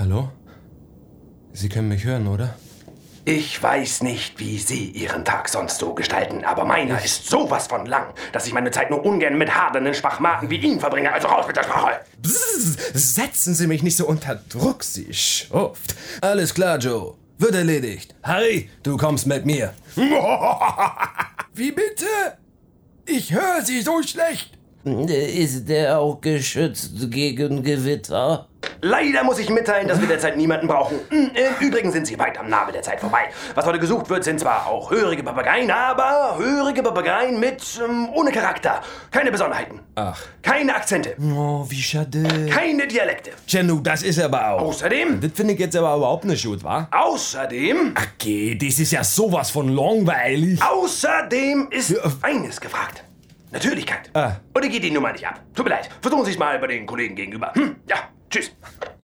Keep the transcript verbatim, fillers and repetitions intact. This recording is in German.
Hallo? Sie können mich hören, oder? Ich weiß nicht, wie Sie Ihren Tag sonst so gestalten, aber meiner ich. ist sowas von lang, dass ich meine Zeit nur ungern mit hadernden Schwachmaten wie Ihnen verbringe. Also raus mit der Sprache! Psst, setzen Sie mich nicht so unter Druck, Sie Schuft. Alles klar, Joe. Wird erledigt. Harry, du kommst mit mir. Wie bitte? Ich höre Sie so schlecht. Ist der auch geschützt gegen Gewitter? Leider muss ich mitteilen, dass wir derzeit niemanden brauchen. Im Übrigen sind Sie weit am Nabel der Zeit vorbei. Was heute gesucht wird, sind zwar auch hörige Papageien, aber hörige Papageien mit, ähm, ohne Charakter. Keine Besonderheiten. Ach. Keine Akzente. Oh, wie schade. Keine Dialekte. Jennu, das ist aber auch. Außerdem... Das finde ich jetzt aber überhaupt nicht gut, wa? Außerdem... Okay, das ist ja sowas von langweilig. Außerdem ist ja. eines gefragt. Natürlichkeit. Ah. Und die geht Ihnen nun mal nicht ab. Tut mir leid. Versuchen Sie es mal bei den Kollegen gegenüber. Hm, ja, tschüss.